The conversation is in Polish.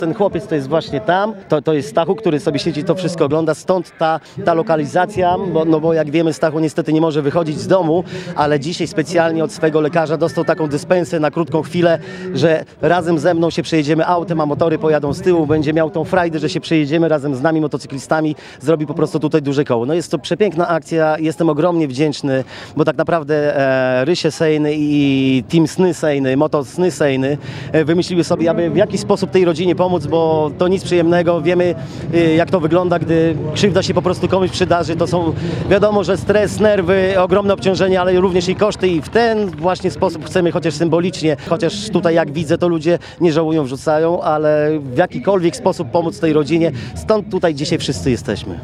Ten chłopiec to jest właśnie tam, to jest Stachu, który sobie siedzi, to wszystko ogląda, stąd ta lokalizacja, bo jak wiemy, Stachu niestety nie może wychodzić z domu, ale dzisiaj specjalnie od swojego lekarza dostał taką dyspensę na krótką chwilę, że razem ze mną się przejedziemy autem, a motory pojadą z tyłu, będzie miał tą frajdę, że się przejedziemy razem z nami, motocyklistami, zrobi po prostu tutaj duże koło. No jest to przepiękna akcja, jestem ogromnie wdzięczny, bo tak naprawdę Rysie Sejny i Team Sny Sejny, Moto Sny Sejny wymyśliły sobie, aby w jakiś sposób tej rodzinie pomóc, bo to nic przyjemnego. Wiemy, jak to wygląda, gdy krzywda się po prostu komuś przydarzy. To są, wiadomo, że stres, nerwy, ogromne obciążenie, ale również i koszty i w ten właśnie sposób chcemy, chociaż symbolicznie, chociaż tutaj jak widzę, to ludzie nie żałują, wrzucają, ale w jakikolwiek sposób pomóc tej rodzinie. Stąd tutaj dzisiaj wszyscy jesteśmy.